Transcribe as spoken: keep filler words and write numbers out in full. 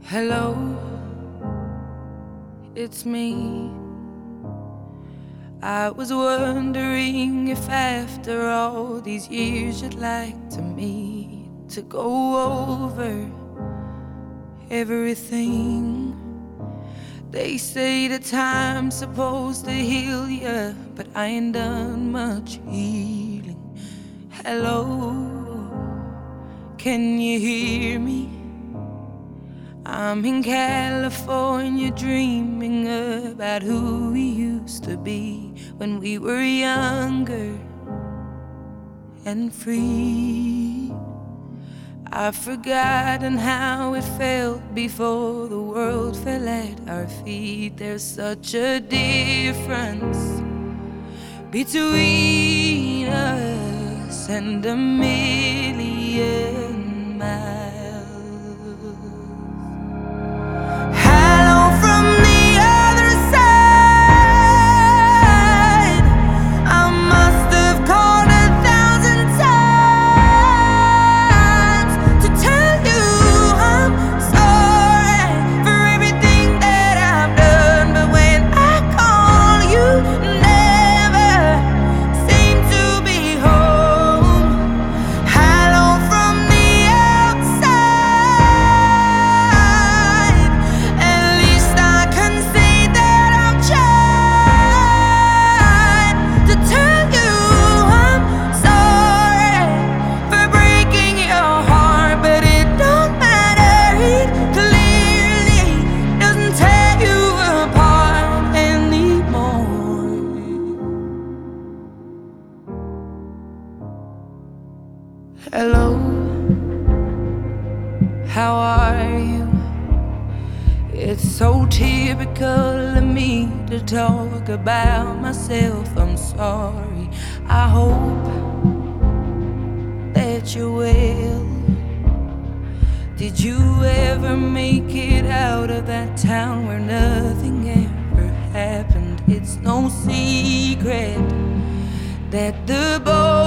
Hello, it's me. I was wondering if after all these years you'd like to meet to go over everything. They say that time's supposed to heal ya, but I ain't done much healing. Hello, can you hear me? I'm in California dreaming about who we used to be when we were younger and free. I've forgotten how it felt before the world fell at our feet. There's such a difference between us and a million miles. Hello, how are you? It's so typical of me to talk about myself. I'm sorry. I hope that you're well. Did you ever make it out of that town where nothing ever happened? It's no secret that the boy